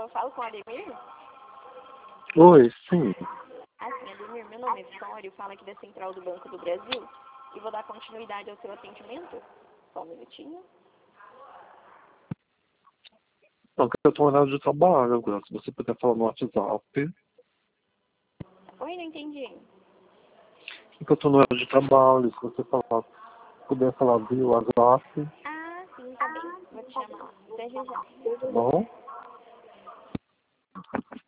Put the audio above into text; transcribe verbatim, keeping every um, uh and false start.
eu falo com o Ademir? Oi, sim. Assim, Ademir, meu nome é Vitória, eu falo aqui da Central do Banco do Brasil e vou dar continuidade ao seu atendimento. Só um minutinho. Não, que eu tô no horário de trabalho agora. Se você puder falar no WhatsApp. Oi, não entendi. Que eu tô no horário de trabalho. Se você falar, puder falar via WhatsApp. Ah, sim, tá bem. Vou te chamar. Até já. Tá bom?